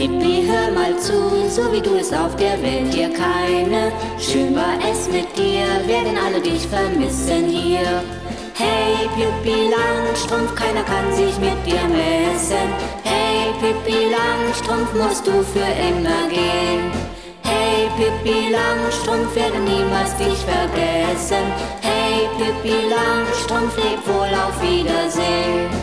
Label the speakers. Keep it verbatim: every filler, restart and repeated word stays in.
Speaker 1: Pippi, hör mal zu, so wie du es auf der Welt dir keine. Schön war es mit dir, werden alle dich vermissen hier. Hey Pippi Langstrumpf, keiner kann sich mit dir messen. Hey Pippi Langstrumpf, musst du für immer gehen. Hey Pippi Langstrumpf, werde niemals dich vergessen. Hey Pippi Langstrumpf, leb wohl, auf Wiedersehen.